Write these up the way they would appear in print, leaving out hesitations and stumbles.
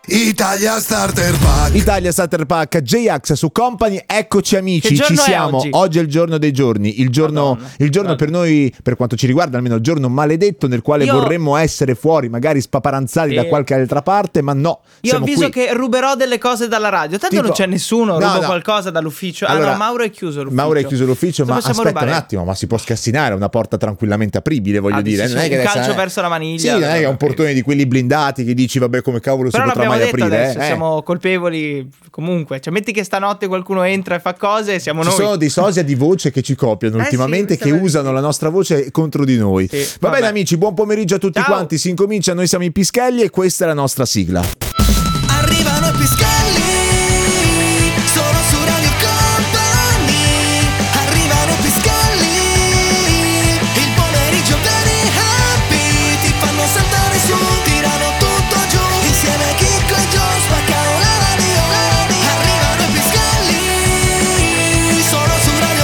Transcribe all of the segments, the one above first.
Italia Starter Pack. Italia Starter Pack, J-Ax su Company. Eccoci amici, ci siamo. Oggi è il giorno dei giorni, il giorno per noi, per quanto ci riguarda almeno, il giorno maledetto nel quale vorremmo essere fuori, magari spaparanzati da qualche altra parte, ma no. Io avviso che ruberò delle cose dalla radio, tanto tipo, non c'è nessuno, rubo qualcosa dall'ufficio. Allora, Mauro è chiuso l'ufficio. Ma aspetta rubare? Un attimo, ma si può scassinare, una porta tranquillamente apribile, voglio dire. Sì, non è che un calcio verso la maniglia. Sì, non è che è un portone di quelli blindati che dici vabbè come cavolo però si potrà mai aprire. Adesso siamo colpevoli comunque, cioè metti che stanotte qualcuno entra e fa cose, siamo noi. Ci sono dei sosia di voce che ci copiano ultimamente, che usano la nostra voce contro di noi. Sì, Va bene amici, buon pomeriggio a tutti quanti, si incomincia, noi siamo i Pischelli e questa è la nostra sigla. Arrivano i Pischelli, sono su Radio Company. Arrivano i Pischelli, il pomeriggio very happy, ti fanno saltare su, tirano tutto giù, insieme a Chicco e Gio spaccano la radio. Arrivano i Pischelli, sono su Radio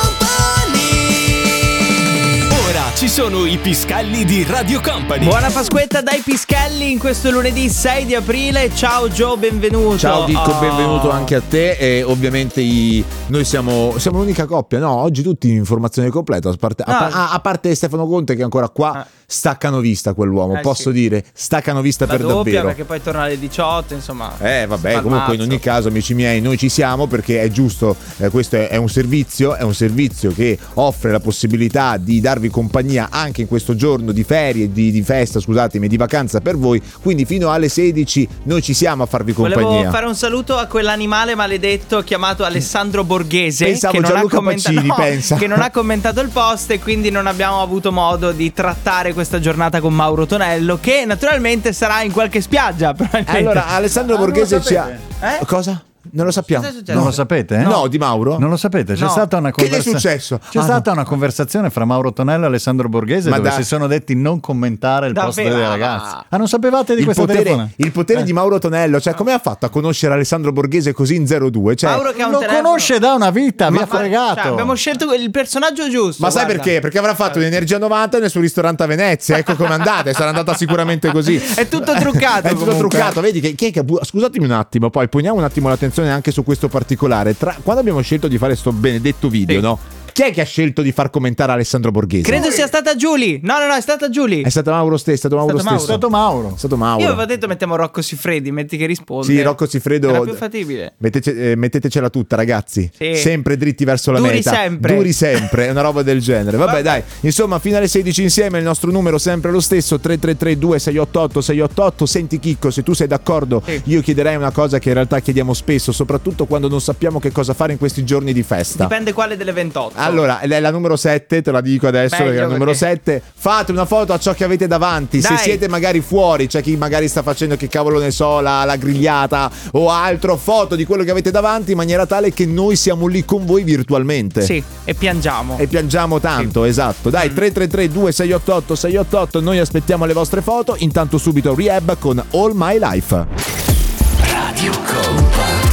Company. Ora ci sono i Pischelli di Radio Company. Buona Pasquetta dai Pischelli in questo lunedì 6 di aprile. Ciao Gio, benvenuto. Ciao Chicco, benvenuto anche a te. E ovviamente noi siamo l'unica coppia, no? Oggi tutti in informazione completa, a parte Stefano Conte che è ancora qua. Staccano vista quell'uomo, posso dire, staccano vista la per doppia, davvero. Perché poi torna alle 18, insomma. Vabbè, comunque in ogni caso, amici miei, noi ci siamo perché è giusto, questo è un servizio che offre la possibilità di darvi compagnia anche in questo giorno di ferie, di festa, scusatemi, di vacanza per voi, quindi fino alle 16 noi ci siamo a farvi compagnia. Volevo fare un saluto a quell'animale maledetto chiamato Alessandro Borghese. Pensavo che non Gianluca Pacini, che non ha commentato il post e quindi non abbiamo avuto modo di trattare questa giornata con Mauro Tonello, che naturalmente sarà in qualche spiaggia. Allora Alessandro Borghese ci ha... Cosa? Non lo sappiamo. Non lo sapete? No, di Mauro? Non lo sapete? C'è stata una Che è successo? C'è stata una conversazione fra Mauro Tonello e Alessandro Borghese dove si sono detti non commentare il post delle ragazze. Non sapevate di questa telefona? Il potere di Mauro Tonello, cioè come ha fatto a conoscere Alessandro Borghese così in 02? Cioè, Mauro che ha un lo telefono... conosce da una vita, mi ha fregato. Cioè, abbiamo scelto il personaggio giusto. Ma sai perché? Perché avrà fatto un'Energia 90 nel suo ristorante a Venezia. Ecco come andate, sarà andata sicuramente così. È tutto truccato. È tutto truccato. Vedi scusatemi un attimo, poi poniamo un attimo l'attenzione anche su questo particolare. Quando abbiamo scelto di fare sto benedetto video, no? Chi è che ha scelto di far commentare Alessandro Borghese? Credo sia stata Giulia. No, è stata Giulia. È stato Mauro stesso. È stato Mauro. Io avevo detto mettiamo Rocco Siffredi, metti che risponde. Sì, Rocco Siffredo. Era più fattibile. Mettetecela tutta, ragazzi. Sì. Sempre dritti verso la meta. Duri sempre, è una roba del genere. Vabbè, dai. Insomma, fino alle 16 insieme, il nostro numero sempre lo stesso, 333-2688-688. Senti Chicco, se tu sei d'accordo, io chiederei una cosa che in realtà chiediamo spesso, soprattutto quando non sappiamo che cosa fare in questi giorni di festa. Dipende quale delle 28. Allora, è la numero 7, te la dico adesso perché è la numero 7. Fate una foto a ciò che avete davanti. Dai. Se siete magari fuori, c'è chi magari sta facendo, che cavolo ne so, la grigliata o altro, foto di quello che avete davanti in maniera tale che noi siamo lì con voi virtualmente. Sì, e piangiamo. E piangiamo tanto, esatto. Dai, 333-2688-688, noi aspettiamo le vostre foto. Intanto subito Rehab con All My Life. Radio Company.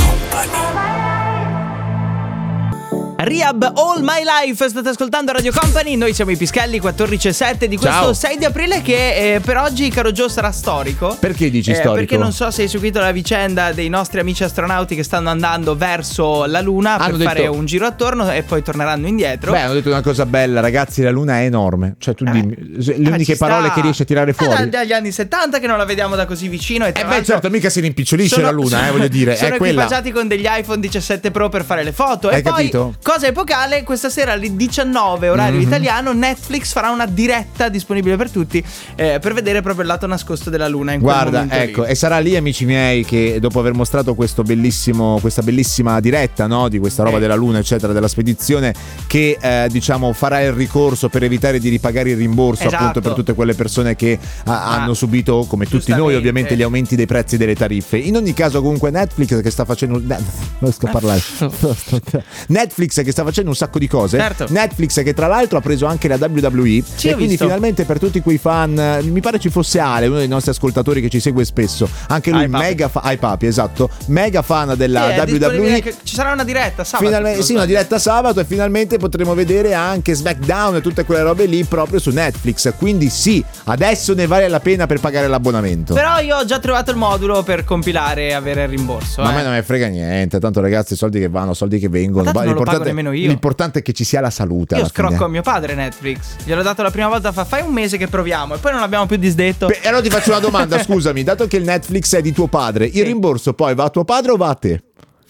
Rehab All My Life, state ascoltando Radio Company, noi siamo i Pischelli, 14:07 di questo 6 di aprile che per oggi, caro Gio, sarà storico. Perché dici storico? Perché non so se hai seguito la vicenda dei nostri amici astronauti che stanno andando verso la Luna per fare un giro attorno e poi torneranno indietro. Hanno detto una cosa bella, ragazzi, la Luna è enorme. Cioè tu dimmi le uniche parole che riesci a tirare fuori. Dagli anni 70 che non la vediamo da così vicino e certo, mica si rimpicciolisce la Luna, voglio dire, sono è quella. equipaggiati con degli iPhone 17 Pro per fare le foto. Hai e poi capito? Cosa epocale, questa sera alle 19 orario italiano Netflix farà una diretta disponibile per tutti per vedere proprio il lato nascosto della Luna in quel momento ecco, lì. E sarà lì, amici miei, che dopo aver mostrato questa bellissima diretta, no, di questa roba della Luna eccetera, della spedizione, che diciamo farà il ricorso per evitare di ripagare il rimborso, appunto, per tutte quelle persone che hanno subito, come tutti noi ovviamente, gli aumenti dei prezzi delle tariffe. In ogni caso, comunque, Netflix che sta facendo Netflix Netflix che sta facendo un sacco di cose. Certo. Netflix che tra l'altro ha preso anche la WWE, Sì, e ho quindi visto. finalmente per tutti quei fan, mi pare ci fosse Ale, uno dei nostri ascoltatori che ci segue spesso, anche lui ai papi, esatto, mega fan della È disponibile WWE. anche- ci sarà una diretta sabato. Finalmente, sì, una diretta sabato, e finalmente potremo vedere anche SmackDown e tutte quelle robe lì proprio su Netflix. Quindi sì, adesso ne vale la pena per pagare l'abbonamento. Però io ho già trovato il modulo per compilare e avere il rimborso. Ma a me non me frega niente, tanto ragazzi, soldi che vanno, soldi che vengono. Ma tanto non lo pago nemmeno io. L'importante è che ci sia la salute. Io alla fine. scrocco a mio padre Netflix. Gliel'ho dato la prima volta, fai un mese che proviamo, e poi non abbiamo più disdetto. E allora ti faccio una domanda, scusami, dato che il Netflix è di tuo padre, il rimborso poi va a tuo padre o va a te?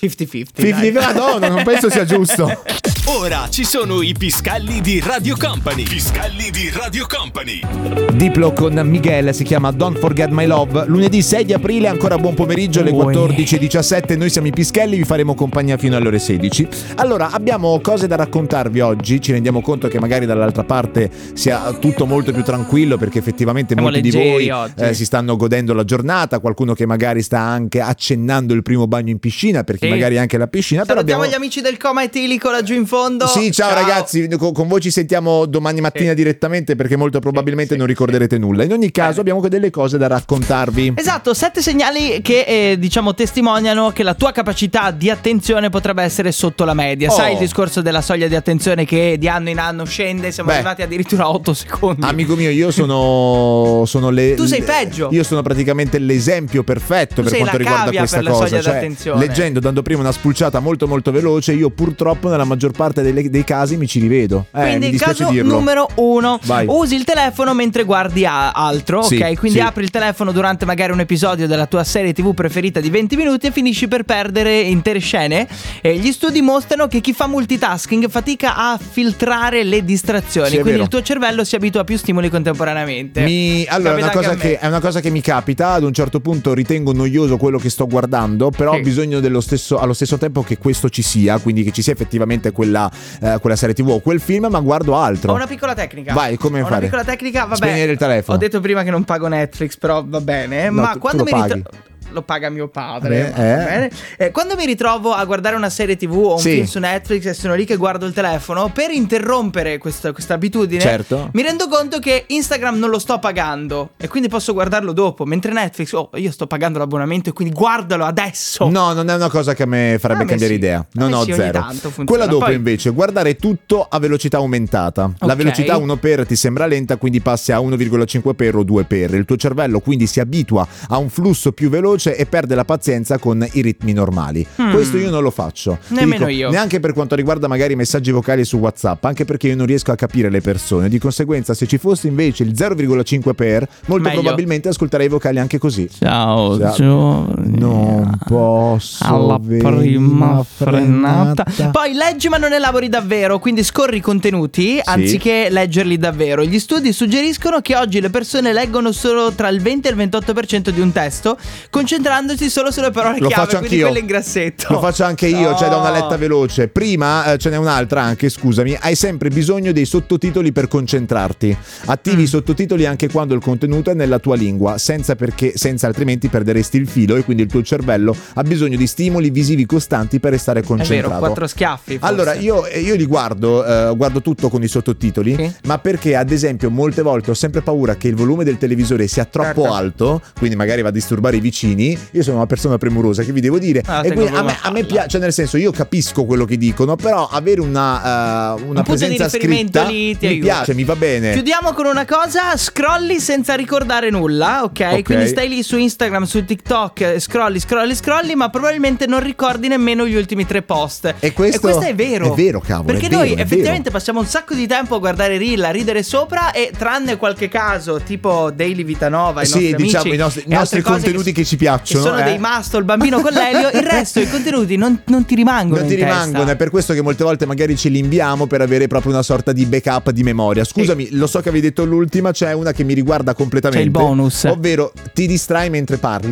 50-50. Ah, no, non penso sia giusto. Ora ci sono i Piscalli di Radio Company. Piscalli di Radio Company. Diplo con Miguel, si chiama Don't Forget My Love. Lunedì 6 di aprile, ancora buon pomeriggio alle 14:17. Noi siamo i Pischelli, vi faremo compagnia fino alle ore 16. Allora, abbiamo cose da raccontarvi oggi. Ci rendiamo conto che magari dall'altra parte sia tutto molto più tranquillo, perché effettivamente Siamo molti di voi oggi. si stanno godendo la giornata. Qualcuno che magari sta anche accennando il primo bagno in piscina, perché magari anche la piscina. Però Salutiamo gli amici del coma etilico laggiù in fondo. Sì, ciao ragazzi, con voi ci sentiamo domani mattina direttamente, perché molto probabilmente non ricorderete nulla. In ogni caso abbiamo delle cose da raccontarvi. Esatto, 7 segnali che diciamo testimoniano che la tua capacità di attenzione potrebbe essere sotto la media. Sai il discorso della soglia di attenzione che di anno in anno scende, siamo arrivati addirittura a 8 secondi. Amico mio, io sono Tu sei peggio. Io sono praticamente l'esempio perfetto per quanto riguarda questa cosa. Cioè, leggendo, dando prima una spulciata molto molto veloce, io purtroppo nella maggior parte dei casi mi ci rivedo. Quindi mi il dispiace caso dirlo. numero 1: Vai. usi il telefono mentre guardi altro, Sì, ok? Quindi sì. apri il telefono durante magari un episodio della tua serie TV preferita di 20 minuti e finisci per perdere intere scene. E gli studi mostrano che chi fa multitasking fatica a filtrare le distrazioni, Sì, è quindi vero. il tuo cervello si abitua a più stimoli contemporaneamente. Allora, Capita è una cosa che mi capita. Ad un certo punto ritengo noioso quello che sto guardando, però ho bisogno allo stesso tempo che questo ci sia, quindi che ci sia effettivamente quella serie TV o quel film, ma guardo altro. Ho una piccola tecnica. Vai, come Ho fare? una piccola tecnica, vabbè. Spegnere il telefono. Ho detto prima che non pago Netflix, però va bene. No, ma tu quando lo mi paghi. lo paga mio padre. Beh, va bene. Quando mi ritrovo a guardare una serie TV o un film su Netflix e sono lì che guardo il telefono, per interrompere questa abitudine, mi rendo conto che Instagram non lo sto pagando e quindi posso guardarlo dopo. Mentre Netflix, io sto pagando l'abbonamento e quindi guardalo adesso. No, non è una cosa che a me farebbe cambiare idea. Non ho zero. Quella dopo invece, guardare tutto a velocità aumentata. La velocità 1x ti sembra lenta, quindi passi a 1,5x o 2x. Il tuo cervello quindi si abitua a un flusso più veloce e perde la pazienza con i ritmi normali. Questo io non lo faccio. Nemmeno io. Neanche per quanto riguarda magari i messaggi vocali su WhatsApp, anche perché io non riesco a capire le persone. Di conseguenza, se ci fosse invece il 0,5x, molto probabilmente ascolterei i vocali anche così. Ciao Giorgio. Non posso. Alla prima frenata. Poi leggi ma non elabori davvero, quindi scorri i contenuti anziché leggerli davvero. Gli studi suggeriscono che oggi le persone leggono solo tra il 20 e il 28% di un testo, concentrandosi solo sulle parole chiave, quindi quelle in grassetto. Lo faccio anche io, cioè da una letta veloce. Prima ce n'è un'altra anche, scusami. Hai sempre bisogno dei sottotitoli per concentrarti. Attivi i sottotitoli anche quando il contenuto è nella tua lingua, senza altrimenti perderesti il filo, e quindi il tuo cervello ha bisogno di stimoli visivi costanti per restare concentrato. È vero, 4 schiaffi forse. Allora io li guardo tutto con i sottotitoli, ma perché ad esempio molte volte ho sempre paura che il volume del televisore sia troppo alto, quindi magari va a disturbare i vicini. Io sono una persona premurosa, che vi devo dire, e quindi a me piace, cioè nel senso, io capisco quello che dicono, però avere una presenza scritta lì mi piace, mi va bene. Chiudiamo con una cosa: scrolli senza ricordare nulla, ok? Quindi stai lì su Instagram, su TikTok, scrolli, ma probabilmente non ricordi nemmeno gli ultimi 3 post. E questo è vero. È vero, cavolo. Perché noi effettivamente passiamo un sacco di tempo a guardare reel, a ridere sopra, e tranne qualche caso tipo Daily Vitanova, diciamo i nostri contenuti che ci piacciono, sono dei must, il bambino con l'elio, il resto i contenuti non ti rimangono. È per questo che molte volte magari ce li inviamo per avere proprio una sorta di backup di memoria. Scusami, lo so che avevi detto l'ultima, c'è una che mi riguarda completamente. C'è il bonus, ovvero ti distrai mentre parli.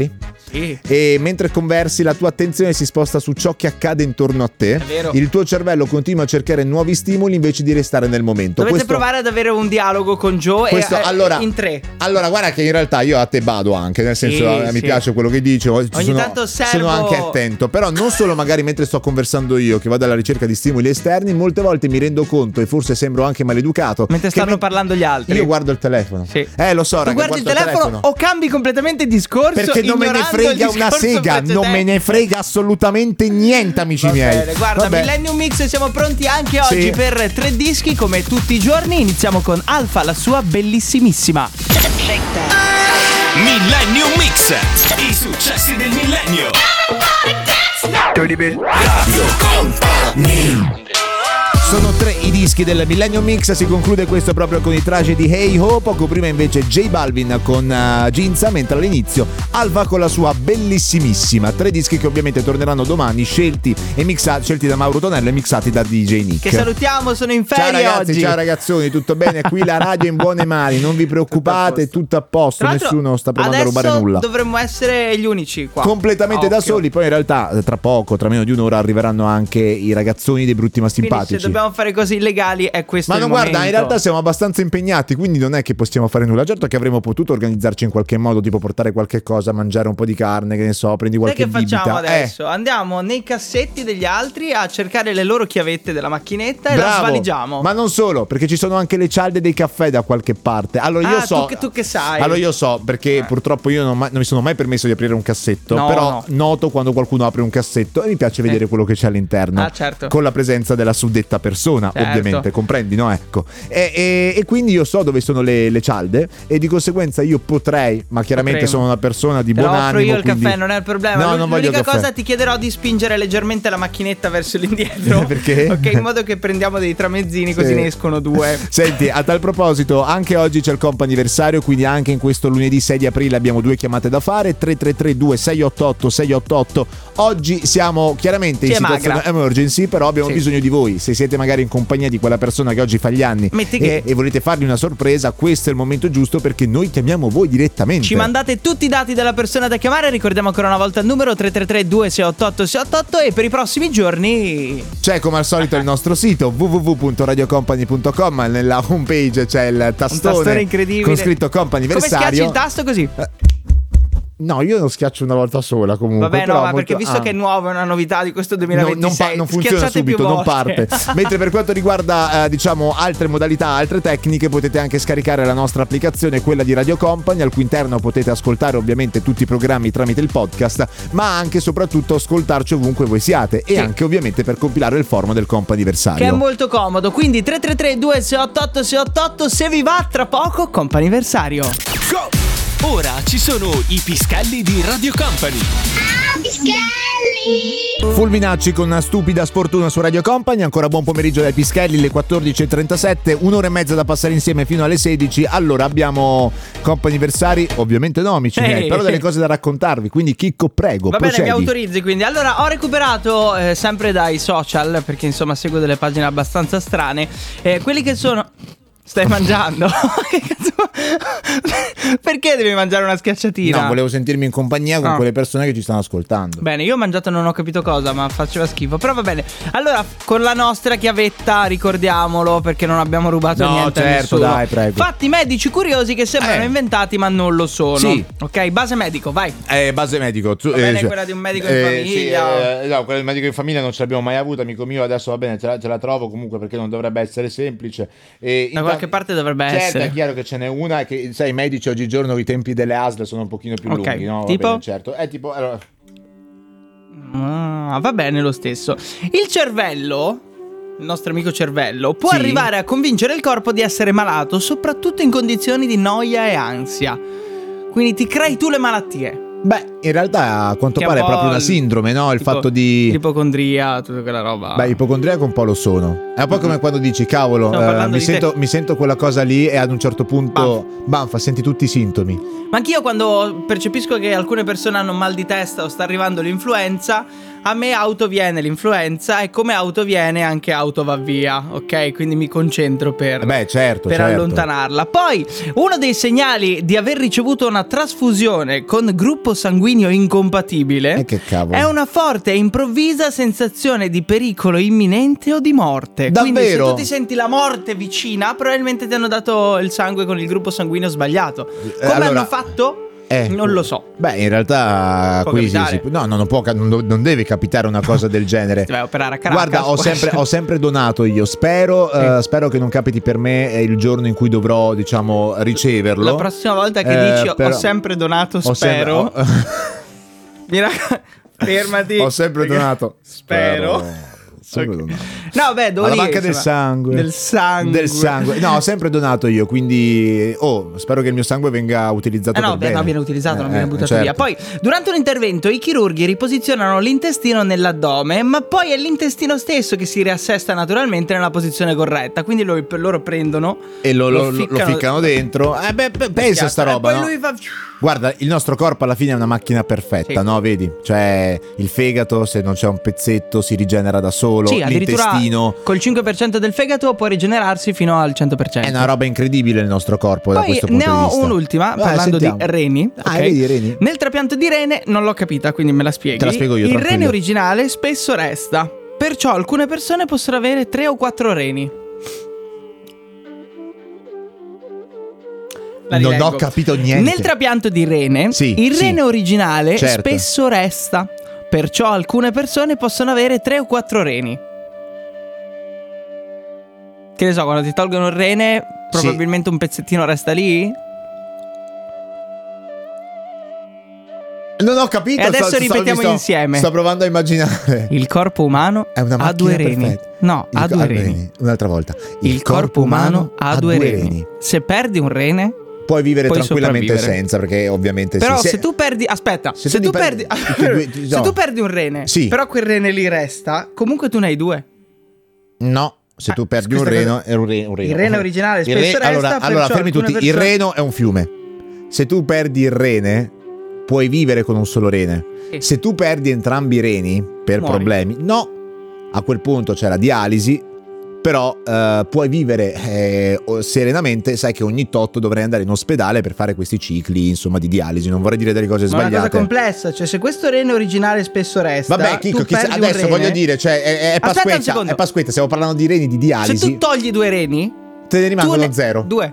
Sì. E mentre conversi la tua attenzione si sposta su ciò che accade intorno a te. È vero. Il tuo cervello continua a cercare nuovi stimoli invece di restare nel momento. Dovete provare ad avere un dialogo con Joe in tre. Allora guarda che in realtà io a te bado anche, nel senso mi piace quello che dici, tanto sono anche attento, però non solo magari mentre sto conversando io che vado alla ricerca di stimoli esterni, molte volte mi rendo conto e forse sembro anche maleducato mentre stanno parlando gli altri. Io guardo il telefono. Sì. Lo so, tu guardi il telefono o cambi completamente discorso perché non me ne frega una sega, non me ne frega assolutamente niente, amici miei. Bene, guarda, Millennium Mix, siamo pronti anche oggi per 3 dischi come tutti i giorni. Iniziamo con Alfa, la sua bellissimissima Millennium Mix, i successi del millennio. Radio Company. Sono 3 i dischi del Millennium Mix, si conclude questo proprio con i Traje di Hey Ho, poco prima invece J Balvin con Ginza, mentre all'inizio Alfa con la sua bellissimissima. 3 dischi che ovviamente torneranno domani, scelti da Mauro Tonello e mixati da DJ Nick. Che salutiamo, sono in ferie. Ciao ragazzi, oggi. Ciao ragazzoni, tutto bene? Qui la radio è in buone mani, non vi preoccupate, tutto a posto, nessuno sta provando a rubare nulla. Dovremmo essere gli unici qua. Completamente da soli, poi in realtà tra poco, tra meno di un'ora arriveranno anche i ragazzoni dei brutti ma simpatici. Quindi se dobbiamo fare cose illegali è questo il momento. Guarda, in realtà siamo abbastanza impegnati, quindi non è che possiamo fare nulla. Certo che avremmo potuto organizzarci in qualche modo, tipo portare qualche cosa, mangiare un po' di carne, che ne so, prendi qualche bibita. Che facciamo adesso? Andiamo nei cassetti degli altri a cercare le loro chiavette della macchinetta e la svaligiamo. Ma non solo, perché ci sono anche le cialde dei caffè da qualche parte. Allora io so. Tu che sai? Allora io so, perché purtroppo io non mi sono mai permesso di aprire un cassetto. Però noto quando qualcuno apre un cassetto e mi piace vedere quello che c'è all'interno. Certo. Con la presenza della suddetta persona, ovviamente, comprendi, no? Ecco. E quindi io so dove sono le cialde e di conseguenza io potrei, ma chiaramente sono una persona di buon animo. Io il caffè, non è il problema. No, non voglio il caffè. Cosa ti chiederò di spingere leggermente la macchinetta verso l'indietro. Perché? Ok, in modo che prendiamo dei tramezzini, così ne escono 2. Senti, a tal proposito, anche oggi c'è il comp'anniversario, quindi anche in questo lunedì 6 di aprile abbiamo 2 chiamate da fare, 333-2688-688. Oggi siamo chiaramente in situazione emergency, però abbiamo bisogno di voi. Se siete magari in compagnia di quella persona che oggi fa gli anni e volete fargli una sorpresa, questo è il momento giusto perché noi chiamiamo voi direttamente. Ci mandate tutti i dati della persona da chiamare, ricordiamo ancora una volta il numero 333-2688-688 e per i prossimi giorni c'è come al solito il nostro sito www.radiocompany.com, nella homepage c'è il tastone incredibile con scritto comp'anniversario. Come schiacci il tasto così? No, io lo schiaccio una volta sola comunque. Vabbè, no, ma perché visto che è nuovo, è una novità di questo 2026, non funziona subito, non parte. Mentre per quanto riguarda diciamo altre modalità, altre tecniche, potete anche scaricare la nostra applicazione, quella di Radio Company, al cui interno potete ascoltare ovviamente tutti i programmi tramite il podcast, ma anche e soprattutto ascoltarci ovunque voi siate e anche ovviamente per compilare il forum del comp'anniversario, che è molto comodo. Quindi 333-2688-688, se vi va, tra poco comp'anniversario. Go! Ora ci sono i Piscalli di Radio Company. Piscalli! Fulminacci con una stupida sfortuna su Radio Company. Ancora buon pomeriggio dai Pischelli, le 14.37, un'ora e mezza da passare insieme fino alle 16. Allora abbiamo comp'anniversari, ovviamente no amici miei, però delle cose da raccontarvi, quindi Chicco prego, va procedi. bene, mi autorizzi quindi. Allora ho recuperato sempre dai social, perché insomma seguo delle pagine abbastanza strane, quelli che sono... Stai mangiando? Che cazzo? Perché devi mangiare una schiacciatina? No, volevo sentirmi in compagnia con quelle persone che ci stanno ascoltando. Bene, io ho mangiato non ho capito cosa, ma faceva schifo. Però va bene. Allora, con la nostra chiavetta, ricordiamolo, perché non abbiamo rubato niente a nessuno. Dai, prego. Fatti medici curiosi che sembrano inventati ma non lo sono. Sì. Ok, base medico, vai. Base medico. Va bene, quella di un medico in famiglia. Sì, no, quella del medico in famiglia non ce l'abbiamo mai avuta, amico mio. Adesso va bene, ce la trovo comunque, perché non dovrebbe essere semplice. Da qualche parte dovrebbe essere. È chiaro che ce n'è una, che sai, i medici oggigiorno i tempi delle ASL sono un pochino più lunghi, no? Tipo? Va bene, certo. È tipo allora... va bene lo stesso. Il cervello, il nostro amico cervello, può arrivare a convincere il corpo di essere malato, soprattutto in condizioni di noia e ansia. Quindi ti crei tu le malattie. Beh, in realtà a quanto pare è proprio una sindrome, no? Il fatto di l'ipocondria, tutta quella roba. Beh, ipocondriaco un po' lo sono. È un po' come quando dici, cavolo, mi sento quella cosa lì e ad un certo punto, banfa, senti tutti i sintomi. Ma anch'io quando percepisco che alcune persone hanno mal di testa o sta arrivando l'influenza, a me auto viene l'influenza e come auto viene anche auto va via, ok? Quindi mi concentro per certo. allontanarla. Poi uno dei segnali di aver ricevuto una trasfusione con gruppo sanguigno incompatibile che cavolo? È una forte e improvvisa sensazione di pericolo imminente o di morte. Davvero? Quindi se tu ti senti la morte vicina, probabilmente ti hanno dato il sangue con il gruppo sanguigno sbagliato. Come hanno fatto? Non lo so. Beh, in realtà può qui non deve capitare una cosa del genere. Ti vai a operare a Caracas. Guarda, ho sempre donato io. Spero che non capiti per me il giorno in cui dovrò, diciamo, riceverlo. La prossima volta che dici ho sempre donato, spero. Fermati. Ho sempre donato. Spero. Sempre donato. No, beh, alla banca del sangue. Del sangue. No, ho sempre donato io, quindi spero che il mio sangue venga utilizzato per bene. No, viene utilizzato, non viene buttato certo. via. Poi, durante un intervento, i chirurghi riposizionano l'intestino nell'addome, ma poi è l'intestino stesso che si riassesta naturalmente nella posizione corretta. Quindi loro prendono e lo ficcano dentro. Pensa a sta roba, poi no? lui fa... Guarda, il nostro corpo alla fine è una macchina perfetta, no? Vedi? Cioè, il fegato, se non c'è un pezzetto, si rigenera da solo. Sì, l'intestino col 5% del fegato può rigenerarsi fino al 100%. È una roba incredibile il nostro corpo. Poi da questo punto di vista. ne ho un'ultima, parlando di reni. Vedi, reni? Nel trapianto di rene non l'ho capita, quindi me la spieghi. Te la spiego io, il tranquillo. rene originale spesso resta, perciò alcune persone possono avere 3 o 4 reni. Non ho capito niente. Nel trapianto di rene, il rene originale spesso resta, perciò alcune persone possono avere 3 o 4 reni. Che ne so, quando ti tolgono il rene, probabilmente un pezzettino resta lì? Non ho capito. E adesso ripetiamo insieme. Sto provando a immaginare. Il corpo umano ha 2 reni. Perfetta. No, ha 2 reni. Un'altra volta. Il corpo umano ha 2 reni. Se perdi un rene, puoi vivere tranquillamente senza, perché ovviamente però se tu perdi, aspetta, se tu perdi un rene, però quel rene lì resta, comunque tu ne hai 2. No, se tu perdi un reno è un reno. Il rene originale spesso resta. Allora fermi tutti, il reno è un fiume. Se tu perdi il rene puoi vivere con un solo rene. Se tu perdi entrambi i reni per problemi, a quel punto c'è la dialisi. Però puoi vivere serenamente. Sai che ogni tot dovrai andare in ospedale per fare questi cicli, insomma, di dialisi. Non vorrei dire delle cose sbagliate. È una cosa complessa. Cioè, se questo rene originale spesso resta, vabbè, Chicco, adesso voglio dire, cioè, è Pasquetta. Stiamo parlando di reni di dialisi. Se tu togli 2 reni, te ne rimangono 0. 2.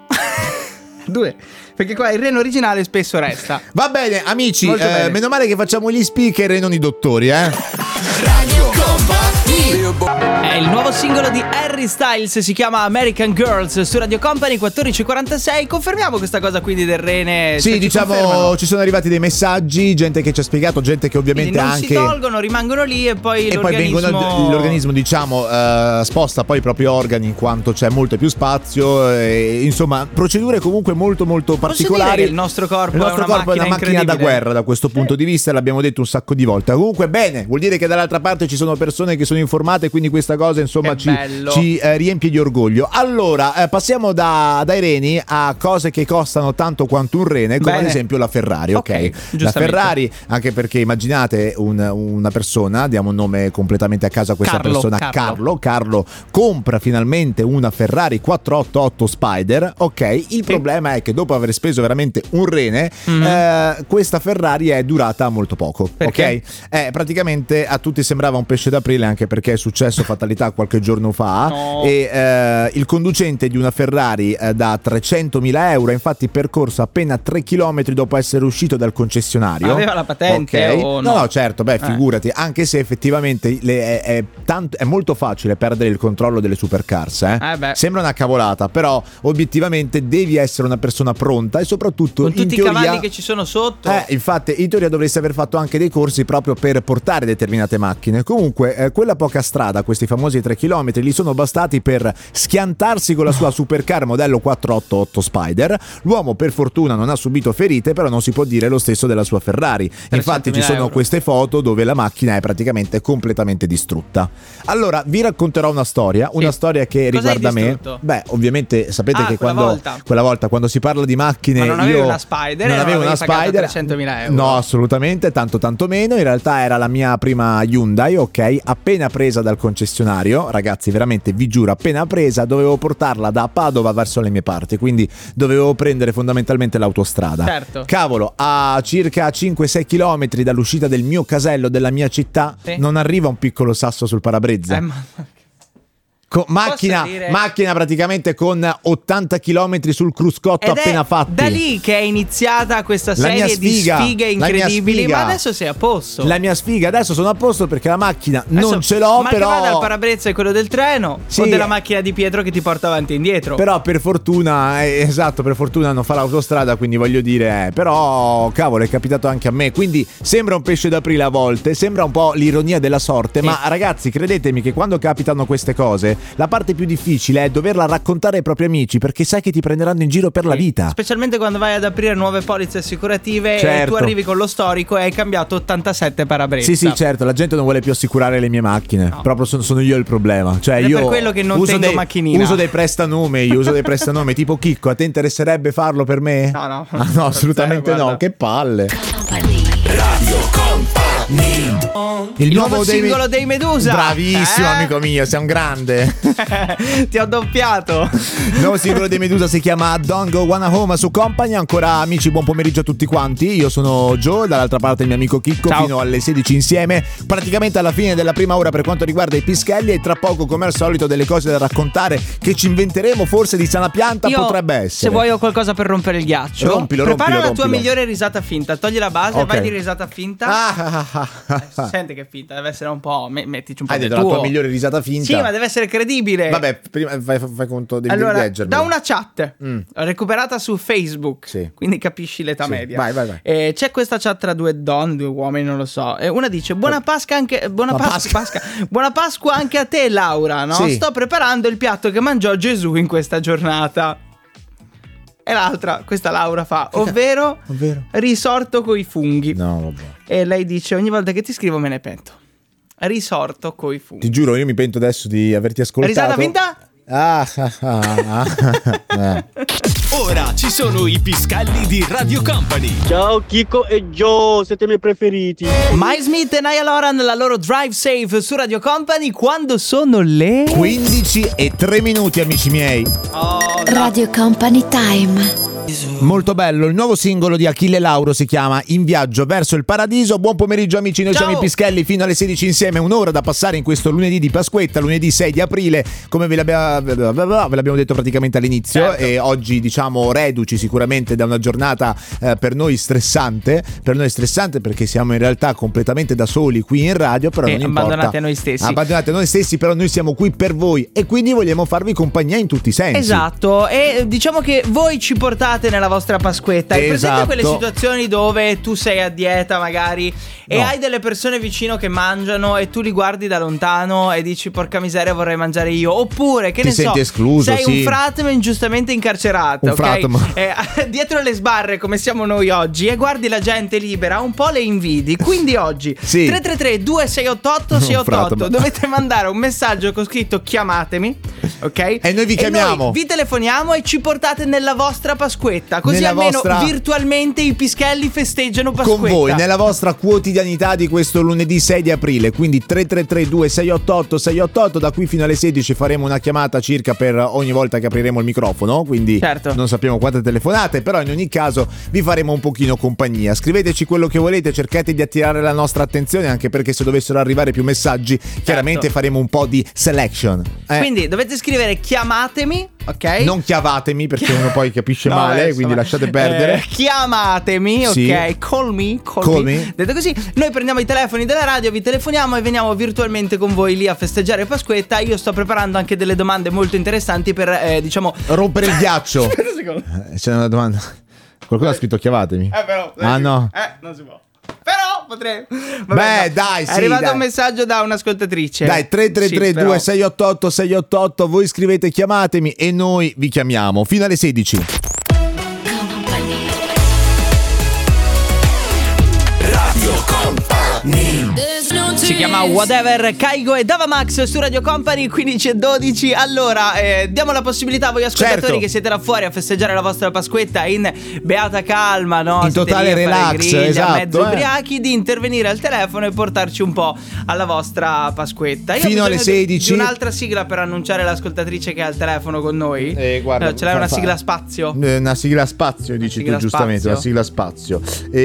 2. Perché qua il rene originale spesso resta. Va bene, amici, meno male che facciamo gli speaker e non i dottori, Radio Company. È il nuovo singolo di Harry Styles, si chiama American Girls, su Radio Company 14:46. Confermiamo questa cosa quindi del rene? Sì, diciamo, ci sono arrivati dei messaggi, gente che ci ha spiegato, gente che ovviamente non anche si tolgono, rimangono lì e poi l'organismo diciamo sposta poi i propri organi in quanto c'è molto più spazio, insomma procedure comunque molto molto particolari. Il nostro corpo è una macchina da guerra da questo punto di vista, l'abbiamo detto un sacco di volte. Comunque bene, vuol dire che dall'altra parte ci sono persone che sono informate, quindi questa cosa insomma ci riempie di orgoglio. Allora passiamo dai reni a cose che costano tanto quanto un rene, come ad esempio la Ferrari, ok? La Ferrari, anche perché immaginate una persona, diamo un nome completamente a caso a questa persona, Carlo compra finalmente una Ferrari 488 Spider, ok? Il problema è che dopo aver speso veramente un rene, questa Ferrari è durata molto poco. Perché? Ok? Praticamente a tutti sembrava un pesce d'aprile, anche perché è successo fatalità qualche giorno fa, e il conducente di una Ferrari da 300.000 euro ha infatti percorso appena 3 km dopo essere uscito dal concessionario. Aveva la patente o no? No, certo, figurati, anche se effettivamente è molto facile perdere il controllo delle supercars, sembra una cavolata, però obiettivamente devi essere una persona pronta e soprattutto con tutti i cavalli che ci sono sotto. Infatti in teoria dovresti aver fatto anche dei corsi proprio per portare determinate macchine. Comunque quella poca strada, questi famosi famosi 3 km gli sono bastati per schiantarsi con la sua supercar modello 488 Spider. L'uomo per fortuna non ha subito ferite, però non si può dire lo stesso della sua Ferrari. Infatti ci sono queste foto dove la macchina è praticamente completamente distrutta. Allora vi racconterò una storia che riguarda me. Beh, ovviamente sapete che quella volta quando si parla di macchine, ma non avevi io una Spider, non avevo una Spider, 300.000 euro. no, assolutamente, tanto meno. In realtà era la mia prima Hyundai, ok, appena presa dal concessionario, ragazzi, veramente vi giuro, appena presa, dovevo portarla da Padova verso le mie parti, quindi dovevo prendere fondamentalmente l'autostrada. Certo. Cavolo, a circa 5-6 km dall'uscita del mio casello, della mia città, non arriva un piccolo sasso sul parabrezza. Macchina praticamente con 80 km sul cruscotto appena fatti. Da lì che è iniziata questa serie di sfighe incredibili. Ma adesso sei a posto. La mia sfiga, adesso sono a posto perché la macchina adesso non ce l'ho, però. Ma dal parabrezza è quello del treno, sì, o della macchina di Pietro che ti porta avanti e indietro. Però per fortuna, per fortuna non fa l'autostrada, quindi voglio dire, però cavolo, è capitato anche a me. Quindi sembra un pesce d'aprile a volte, sembra un po' l'ironia della sorte, ma ragazzi, credetemi che quando capitano queste cose, la parte più difficile è doverla raccontare ai propri amici, perché sai che ti prenderanno in giro per la vita. Specialmente quando vai ad aprire nuove polizze assicurative, e tu arrivi con lo storico e hai cambiato 87 parabrezza. Sì, certo, la gente non vuole più assicurare le mie macchine. No. Proprio sono io il problema. Cioè, è io per quello che non tengo macchinina. Uso dei prestanome, tipo Chicco. A te interesserebbe farlo per me? No. No, assolutamente no. Che palle. Radio Company. Il nuovo singolo dei Medusa. Bravissimo, amico mio, sei un grande. Ti ho doppiato. Il nuovo singolo dei Medusa si chiama Don't Go Wanna Home su Company. Ancora amici, buon pomeriggio a tutti quanti. Io sono Joe, dall'altra parte il mio amico Chicco. Ciao. Fino alle 16 insieme, praticamente alla fine della prima ora per quanto riguarda i pischelli. E tra poco, come al solito, delle cose da raccontare che ci inventeremo forse di sana pianta. Potrebbe essere. Se vuoi ho qualcosa per rompere il ghiaccio, rompilo. Prepara la tua migliore risata finta. Togli la base, vai di risata finta. Senti che finta, deve essere un po'. Mettici un po' di tuo. La tua migliore risata finta. Sì, ma deve essere credibile. Vabbè, prima fai conto di leggermi. Da una chat recuperata su Facebook, sì, quindi capisci l'età media. Vai. C'è questa chat tra due donne, due uomini, non lo so. Una dice: Buona Pasqua anche a te, Laura. No? Sì. Sto preparando il piatto che mangiò Gesù in questa giornata. E l'altra, questa Laura fa, ovvero risorto coi funghi. No, vabbè. E lei dice: ogni volta che ti scrivo me ne pento. Risorto coi funghi. Ti giuro, io mi pento adesso di averti ascoltato. Risata finta? Ora ci sono i piscalli di Radio Company. Ciao Chico e Joe, siete i miei preferiti. Mike Smith e Niall Horan, la loro Drive Safe su Radio Company. Quando sono le 15:03, amici miei. Radio Company Time. Molto bello, il nuovo singolo di Achille Lauro si chiama In viaggio verso il paradiso. Buon pomeriggio amici, noi siamo i Pischelli fino alle 16 insieme, un'ora da passare in questo lunedì di Pasquetta, lunedì 6 di aprile, come ve l'abbiamo detto praticamente all'inizio, certo. E oggi diciamo reduci sicuramente da una giornata per noi stressante perché siamo in realtà completamente da soli qui in radio, però non importa. Abbandonati a noi stessi, però noi siamo qui per voi e quindi vogliamo farvi compagnia in tutti i sensi. Esatto, e diciamo che voi ci portate nella vostra Pasquetta. Hai presente quelle situazioni dove tu sei a dieta magari e hai delle persone vicino che mangiano e tu li guardi da lontano e dici porca miseria vorrei mangiare io, oppure che ti senti escluso, sei un fratmo ingiustamente incarcerato, dietro le sbarre come siamo noi oggi e guardi la gente libera, un po' le invidi. Quindi oggi 333 2688 688 dovete mandare un messaggio con scritto chiamatemi, ok? E noi vi chiamiamo, noi vi telefoniamo e ci portate nella vostra Pasquetta. Così almeno virtualmente i Pischelli festeggiano Pasquetta con voi, nella vostra quotidianità di questo lunedì 6 di aprile. Quindi 333 2688 688. Da qui fino alle 16 faremo una chiamata circa per ogni volta che apriremo il microfono. Quindi non sappiamo quante telefonate, però in ogni caso vi faremo un pochino compagnia. Scriveteci quello che volete, cercate di attirare la nostra attenzione, anche perché se dovessero arrivare più messaggi chiaramente faremo un po' di selection. Quindi dovete scrivere chiamatemi, ok? Non chiavatemi perché uno poi capisce male, quindi lasciate perdere. Chiamatemi, ok? Call me. Detto così, noi prendiamo i telefoni della radio, vi telefoniamo e veniamo virtualmente con voi lì a festeggiare Pasquetta. Io sto preparando anche delle domande molto interessanti per diciamo rompere il ghiaccio. Aspetta un secondo. C'è una domanda. Qualcuno ha scritto chiavatemi. Però no. Non si può. Però potrei. Beh, dai, sì, è arrivato dai. un messaggio da un'ascoltatrice. Dai, 333 2688 688, voi scrivete, chiamatemi e noi vi chiamiamo fino alle 16. Radio Company. Si chiama Whatever, Kaigo e Dava Max su Radio Company 15:12. Allora, diamo la possibilità a voi ascoltatori, certo, che siete là fuori a festeggiare la vostra Pasquetta in beata calma, no? In Siete totale lì a fare relax, griglia, esatto, mezzo ubriachi, di intervenire al telefono e portarci un po' alla vostra Pasquetta. Io fino ho alle bisogno 16. di un'altra sigla per annunciare l'ascoltatrice che è al telefono con noi. Guarda, ce l'hai una sigla spazio? Una sigla spazio, dici sigla tu giustamente, spazio? una sigla spazio.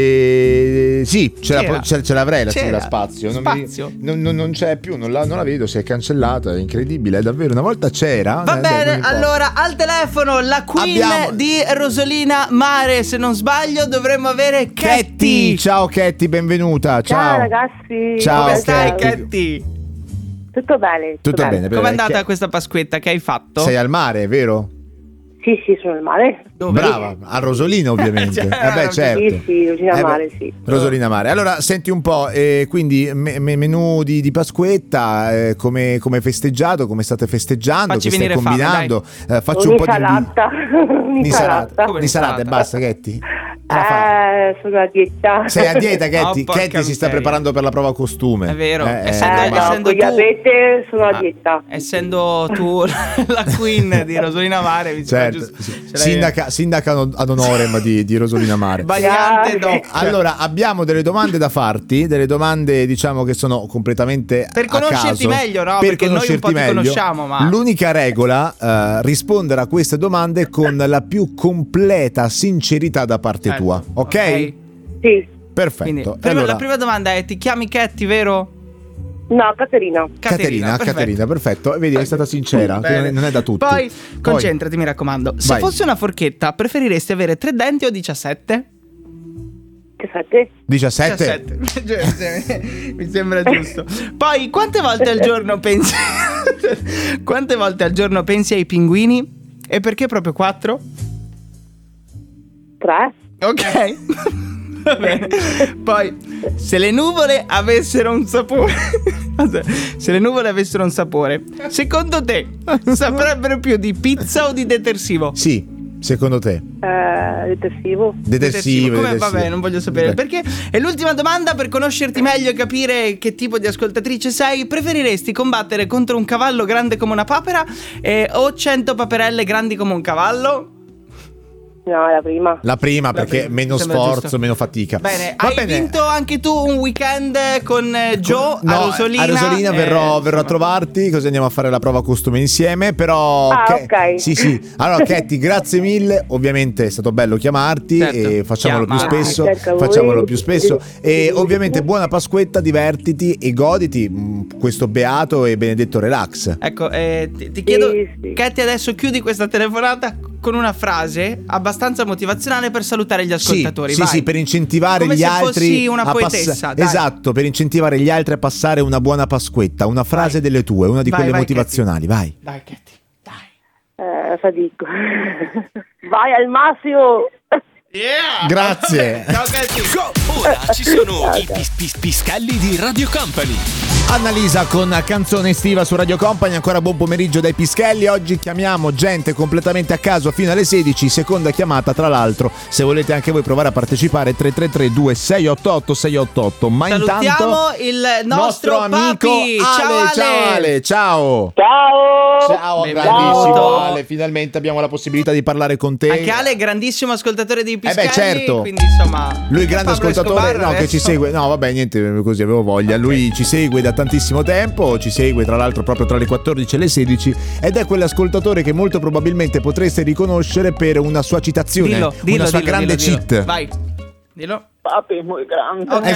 Sì, ce l'avrei la sigla spazio. Non c'è più, non la vedo, si è cancellata, è incredibile, è davvero. Una volta c'era. Va bene, allora al telefono la queen di Rosolina Mare, se non sbaglio dovremmo avere Ketty. Ciao Ketty, benvenuta. Ciao ragazzi. Ciao, come stai Ketty? Ketty? Tutto bene. Tutto bene. Com'è andata questa Pasquetta? Che hai fatto? Sei al mare, vero? Sì, sono al mare. Dove? Brava, a Rosolina ovviamente. Certo. Sì, Rosolina Mare, sì. Rosolina Mare. Allora, senti un po', quindi menù di Pasquetta, come festeggiato, come state festeggiando, Facci che stai venire combinando? Faccio un po' di insalata. Come Insalata e basta, Ketty? Sono a dieta. Sei a dieta, Ketty? porca Ketty si sta miseria. preparando per la prova costume. È vero. No, Essendo con diabete sono a dieta. Essendo tu la queen di Rosolina Mare, mi sembra Certo, giusto. sì. Ce l'hai- Sindaca ad honorem di Rosolina Mare. Variante Grazie. doc. Allora, abbiamo delle domande da farti, delle domande diciamo che sono completamente Per a conoscerti caso. meglio, no? Per Perché noi un po' ti conoscerti meglio. conosciamo, ma... L'unica regola, rispondere a queste domande con la più completa sincerità da parte tua, ok? Sì. Perfetto. Quindi, Allora, la prima domanda è: ti chiami Ketty, vero? No, Caterina. Caterina, perfetto. Vedi, è stata sincera, Bene. non è da tutti. Poi, concentrati, mi raccomando. Se Vai. fosse una forchetta, preferiresti avere 3 denti o 17? 17. 17? Mi sembra giusto. Poi, quante volte al giorno pensi quante volte al giorno pensi ai pinguini? E perché proprio 4? 3. Ok. Va bene. Poi, se le nuvole avessero un sapore, se le nuvole avessero un sapore, secondo te saprebbero più di pizza o di detersivo? Sì, secondo te? Detersivo. Detersivo. Come? Vabbè, non voglio sapere perché. E l'ultima domanda, per conoscerti meglio e capire che tipo di ascoltatrice sei: preferiresti combattere contro un cavallo grande come una papera o 100 paperelle grandi come un cavallo? No, la prima. La prima, perché meno sembra sforzo, giusto. meno fatica. Bene, Va hai bene. vinto anche tu un weekend con Joe No, a Rosolina. a Rosolina verrò a insomma. trovarti, così andiamo a fare la prova costume insieme. Però ok. Sì. Allora Ketty, grazie mille. Ovviamente è stato bello chiamarti, Certo. e facciamolo più Chiama. spesso. Certo, a voi. Facciamolo più spesso. E ovviamente buona Pasquetta, divertiti e goditi questo beato e benedetto relax. Ecco, ti chiedo, Sì. Ketty, adesso chiudi questa telefonata con una frase abbastanza motivazionale per salutare gli ascoltatori. Vai. Sì, per incentivare Come gli se altri fossi una a poetessa, dai. Esatto, per incentivare gli altri a passare una buona Pasquetta, una frase delle tue, una di Vai, quelle vai, motivazionali, vai. Dai, Ketty, dai. Fatico. Vai al massimo. Yeah! Grazie. Ciao Ketty. Ora ci sono i piscalli di Radio Company. Annalisa con canzone estiva su Radio Company. Ancora buon pomeriggio dai Pischelli. Oggi chiamiamo gente completamente a caso fino alle 16. Seconda chiamata, tra l'altro, se volete anche voi provare a partecipare, 333 688 688. Ma Salutiamo intanto il nostro amico Papi. Ale. Ciao Ale, ciao. Ciao. Bravissimo Ale, finalmente abbiamo la possibilità di parlare con te. Anche Ale è grandissimo ascoltatore di Pischelli. certo. Quindi insomma, Lui grande Pablo ascoltatore, Escobar che ci adesso. segue. No, vabbè, niente, così avevo voglia. Lui ci segue da tantissimo tempo, ci segue tra l'altro proprio tra le 14 e le 16 ed è quell'ascoltatore che molto probabilmente potreste riconoscere per una sua citazione, una sua grande cheat. Vai. Dillo. Papi muy grande. Ok.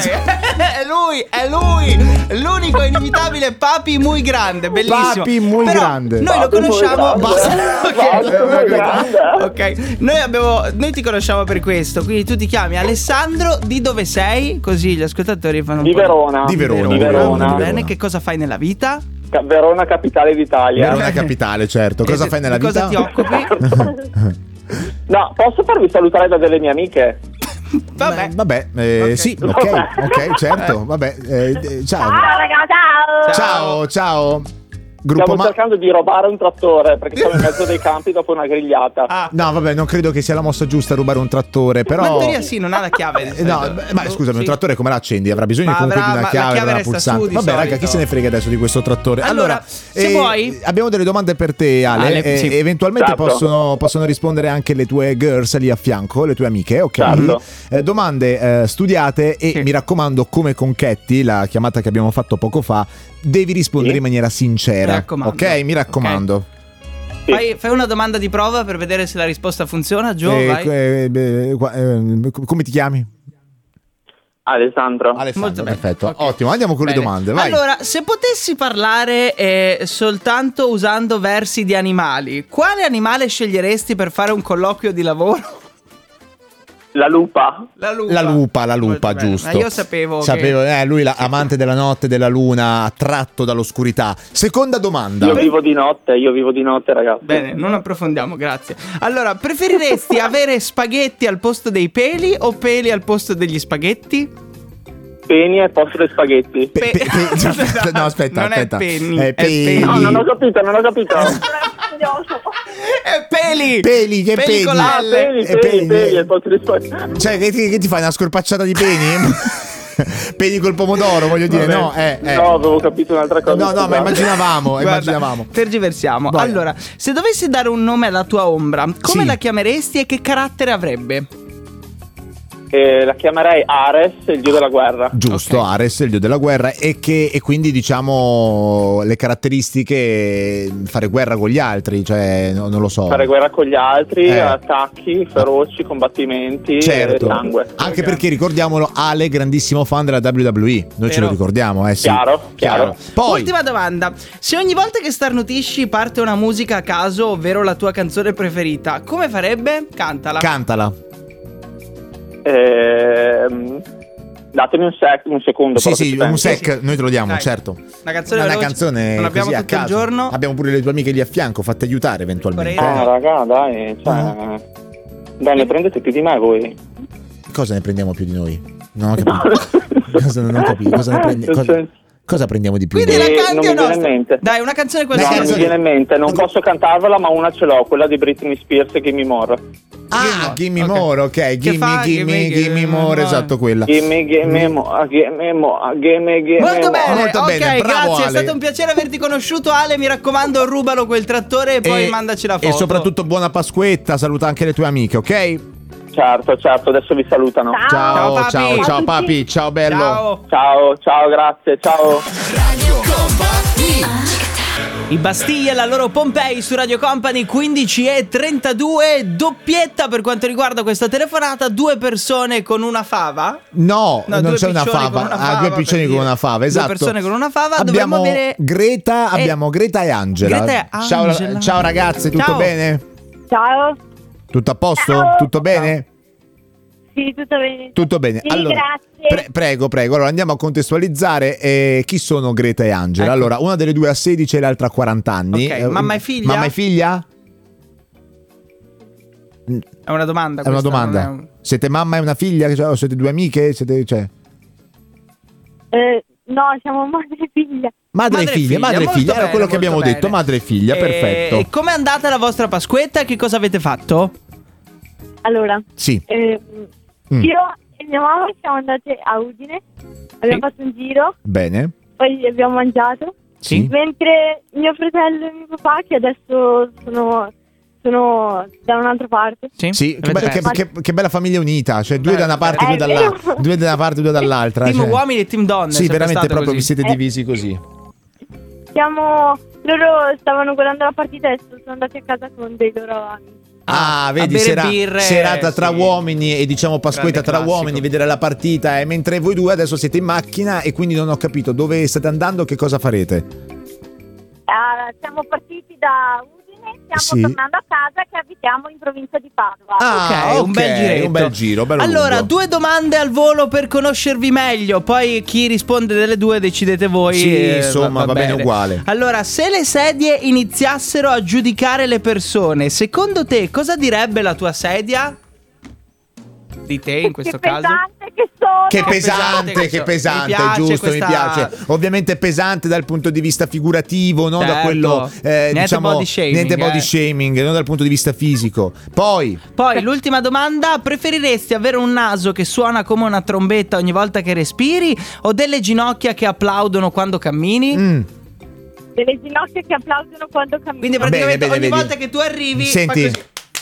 è lui, l'unico e inimitabile Papi muy grande, bellissimo. Papi muy Però grande. Noi lo Papi muy conosciamo. grande. Basta. Papi muy grande. Ok. Noi ti conosciamo per questo. Quindi tu ti chiami Alessandro. Di dove sei? Così gli ascoltatori fanno un Di po' Verona. Di Verona. Di Verona. Bene, che cosa fai nella vita? Verona capitale d'Italia. Verona capitale, certo. Cosa fai nella di vita? Cosa ti occupi? No, posso farvi salutare da delle mie amiche? Vabbè, Okay. sì, ok, certo, vabbè. Ciao. Ciao, Ciao. Stiamo cercando di rubare un trattore perché siamo in mezzo dei campi dopo una grigliata. No, vabbè, non credo che sia la mossa giusta rubare un trattore, però. Ma in teoria sì, non ha la chiave. Ma scusami, un trattore come la accendi? Avrà bisogno Ma comunque avrà- di una ma la chiave, chiave una resta pulsante. su di Vabbè, raga, solito. chi se ne frega adesso di questo trattore? Allora, se vuoi, abbiamo delle domande per te, Ale. sì. Eventualmente Certo. possono rispondere anche le tue girls lì a fianco, le tue amiche, ok? Certo. Domande studiate e Sì. mi raccomando, come con Ketty, la chiamata che abbiamo fatto poco fa, devi rispondere Sì. in maniera sincera. Mi raccomando. Ok, mi raccomando. Sì. fai una domanda di prova per vedere se la risposta funziona. Gio, vai. Come ti chiami? Alessandro. Molto bene. Perfetto, Ok. ottimo, andiamo con Bene. le domande, vai. Allora, se potessi parlare soltanto usando versi di animali, quale animale sceglieresti per fare un colloquio di lavoro? La lupa. La La lupa, Molto bene. giusto. Ma io sapevo che... lui amante della notte, della luna, attratto dall'oscurità. Seconda domanda. Io vivo di notte, ragazzi. Bene, non approfondiamo, grazie. Allora, preferiresti avere spaghetti al posto dei peli o peli al posto degli spaghetti? Peni al posto dei spaghetti. No, aspetta. Non è penny, È è peli. No, non ho capito. Peli! Peli, che peli? con la L. Peni al posto dei spaghetti. Cioè, che ti fai una scorpacciata di peni? Peni col pomodoro, voglio dire, no, No, avevo capito un'altra cosa. No, ma scusate. immaginavamo. Tergiversiamo. Vai. Allora, se dovessi dare un nome alla tua ombra, come Sì. la chiameresti e che carattere avrebbe? La chiamerei Ares, il dio della guerra. Giusto, Ok. Ares, il dio della guerra, e quindi diciamo le caratteristiche, fare guerra con gli altri, cioè non lo so. Fare guerra con gli altri, Eh. attacchi, feroci, combattimenti Certo, e sangue. anche perché ricordiamolo, Ale, grandissimo fan della WWE, noi ce lo Vero. ricordiamo, sì. Chiaro. Poi, Ultima domanda. Se ogni volta che starnutisci parte una musica a caso, ovvero la tua canzone preferita, come farebbe? Cantala. cantala. Datemi un secondo. Sì, però, che ci un penso. sec, noi te lo diamo, Dai. certo. Una canzone Una veloce. canzone Non abbiamo così a tutto il caso. giorno. Abbiamo pure le tue amiche lì a fianco, fatte aiutare eventualmente. Corretto. Raga, dai, dai, ne prendete più di me voi. Cosa ne prendiamo più di noi? Non ho capito. Non ho capito. Cosa ne cosa prendiamo di più? Quindi la non canti mi o no? viene in mente. Dai, una canzone No, qualsiasi. non mi viene in mente, non posso cantarvela, ma una ce l'ho, quella di Britney Spears e Gimme More. Gimme Ok. More, ok. fa? Gimme More, esatto, quella. Gimme More. Molto bene, Molto ok, bene, bravo, grazie, è Ale. stato un piacere averti conosciuto, Ale, mi raccomando rubalo quel trattore e poi mandaci la foto. E soprattutto buona Pasquetta, saluta anche le tue amiche, ok? Certo, adesso vi salutano. Ciao, papi. ciao papi, ciao bello. Ciao, grazie, ciao. I Bastiglia, la loro Pompei su Radio Company, 15:32, doppietta per quanto riguarda questa telefonata, 2 persone con una fava. No, non due c'è una piccioni fava. con una fava, 2 piccioni per con dire. una fava, Due esatto. persone con una fava, dovremmo abbiamo avere- Greta, abbiamo Greta e Angela. Greta e Angela. Ciao ragazze, tutto Ciao. bene? Ciao. Tutto a posto? Ciao. Tutto bene? Sì, tutto bene. Tutto bene. Sì, Allora, grazie. prego. Allora andiamo a contestualizzare chi sono Greta e Angela. Ecco. Allora, una delle due ha 16 e l'altra ha 40 anni. Ok, mamma e figlia? Mamma e figlia? È una domanda È una questa, domanda. non è un- Siete mamma e una figlia? Cioè, o siete due amiche? Cioè? No, siamo madre e figlia. Madre e figlia, molto era bene, quello che abbiamo molto detto, bene. madre e figlia, perfetto. E com'è andata la vostra Pasquetta? Che cosa avete fatto? Allora, Sì. io e mia mamma siamo andate a Udine, abbiamo fatto un giro, Bene. poi abbiamo mangiato, Sì. mentre mio fratello e mio papà, che adesso sono da un'altra parte. Sì, Avete perso? che bella famiglia unita, cioè due da una parte, due dall'altra, vero. due da una parte, due dall'altra. Team cioè. uomini e team donne. Sì, è sempre veramente stato proprio vi così. siete divisi così. Loro stavano guardando la partita e sono andati a casa con dei loro amici. Ah, a vedi, bere birre, serata tra sì. uomini e diciamo Pasquetta Grande tra classico. uomini, vedere la partita, e mentre voi due adesso siete in macchina e quindi non ho capito dove state andando, che cosa farete. Siamo partiti da Udine, stiamo Sì. tornando a casa che abitiamo in provincia di Padova. Ok, un bel giretto. un bel giro, bello Allora, lungo. 2 domande al volo per conoscervi meglio. Poi chi risponde delle due decidete voi. Sì, insomma, va bene uguale. Allora, se le sedie iniziassero a giudicare le persone, secondo te cosa direbbe la tua sedia? di te in questo caso. Pesante che sono. Che pesante, giusto, mi piace. Ovviamente pesante dal punto di vista figurativo, non da quello niente body shaming, non dal punto di vista fisico. Poi l'ultima domanda: preferiresti avere un naso che suona come una trombetta ogni volta che respiri o delle ginocchia che applaudono quando cammini? Delle ginocchia che applaudono quando cammino. Quindi praticamente ogni volta che tu arrivi, senti, fa così.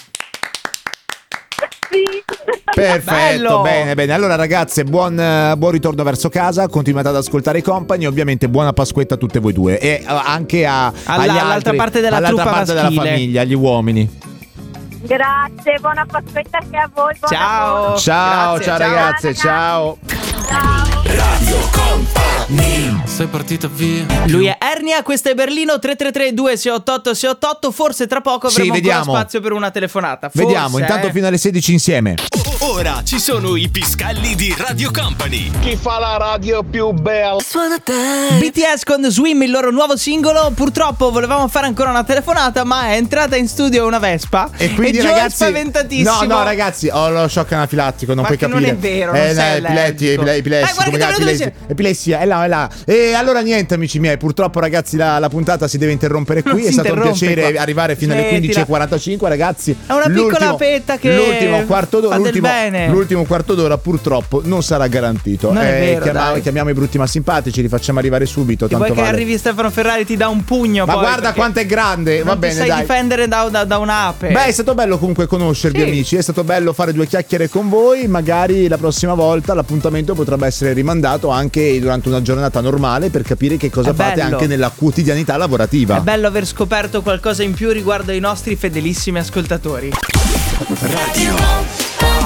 Perfetto, bene. Allora ragazze, buon ritorno verso casa. Continuate ad ascoltare i Company. Ovviamente buona Pasquetta a tutte voi due. E anche all'altra parte della truppa maschile, della famiglia, agli uomini. Grazie, buona Pasquetta anche a voi. Ciao. Ciao ragazze, ciao. Radio Company. Sei partita via. Lui è Ernia, questo è Berlino. 333-2688-688. Forse tra poco avremo ancora spazio per una telefonata. Vediamo, intanto fino alle 16 insieme. Ora ci sono i Piscalli di Radio Company. Chi fa la radio più bella? BTS con Swim, il loro nuovo singolo. Purtroppo volevamo fare ancora una telefonata, ma è entrata in studio una Vespa e quindi Joe ragazzi, è spaventatissimo. No ragazzi, ho lo shock anafilattico, non puoi capire. Non è vero, non sei epilessia, è là. E allora niente, amici miei, purtroppo ragazzi la puntata si deve interrompere qui. È stato un piacere arrivare fino alle 15:45, ragazzi. È una piccola petta che l'ultimo quarto d'ora purtroppo non sarà garantito. Non è vero, chiamiamo i brutti ma simpatici, li facciamo arrivare subito. Tanto vuoi che arrivi Stefano Ferrari ti dà un pugno. Ma guarda quanto è grande. Va bene, dai. Difendere da un'ape. Beh, è stato bello comunque conoscervi, amici. È stato bello fare due chiacchiere con voi. Magari la prossima volta l'appuntamento potrebbe essere rimandato anche durante una giornata normale per capire che cosa fate anche nella quotidianità lavorativa. È bello aver scoperto qualcosa in più riguardo ai nostri fedelissimi ascoltatori. Radio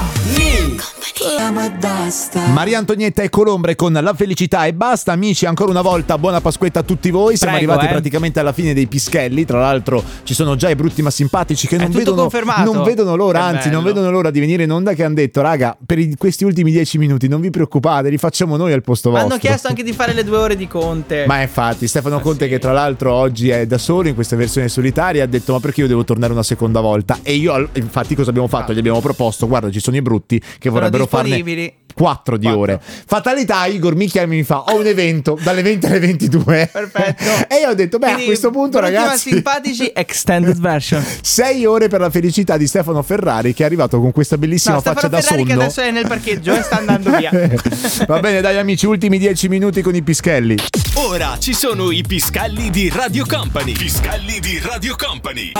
Maria Antonietta e Colombre con La felicità e basta. Amici, ancora una volta buona Pasquetta a tutti voi. Siamo arrivati praticamente alla fine dei Pischelli. Tra l'altro ci sono già i brutti ma simpatici che non vedono l'ora, anzi non vedono l'ora di venire in onda, che hanno detto: raga, per questi ultimi 10 minuti non vi preoccupate, li facciamo noi al posto vostro. Hanno chiesto anche di fare le 2 ore di Conte. Ma infatti Stefano Conte, che tra l'altro oggi è da solo in questa versione solitaria, ha detto: ma perché io devo tornare una seconda volta? E io infatti cosa abbiamo fatto? Gli abbiamo proposto: guarda, ci sono i brutti che vorrebbero farne 4 di ore. Fatalità, Igor mi chiama e mi fa: ho un evento dalle 20 alle 22. Perfetto. E io ho detto: beh, quindi, a questo punto ragazzi, simpatici extended version. 6 ore per la felicità di Stefano Ferrari, che è arrivato con questa bellissima faccia da sonno, che adesso è nel parcheggio e sta andando via. Va bene, dai amici, ultimi 10 minuti con i Pischelli. Ora ci sono i Piscalli di Radio Company. Piscalli di Radio Company.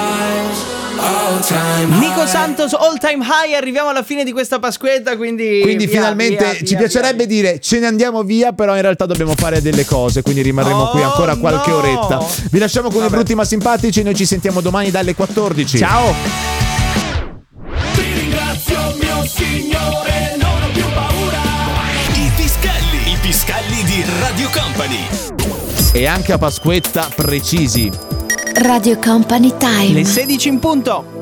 Nico Santos, All Time High. Arriviamo alla fine di questa Pasquetta, quindi finalmente ci piacerebbe dire ce ne andiamo via, però in realtà dobbiamo fare delle cose, quindi rimarremo qui ancora qualche oretta. Vi lasciamo con i brutti ma simpatici. Noi ci sentiamo domani dalle 14. Ciao. Ti ringrazio mio Signore, non ho più paura. I Piscalli di Radio Company. E anche a Pasquetta precisi. Radio Company Time. Le 16 in punto.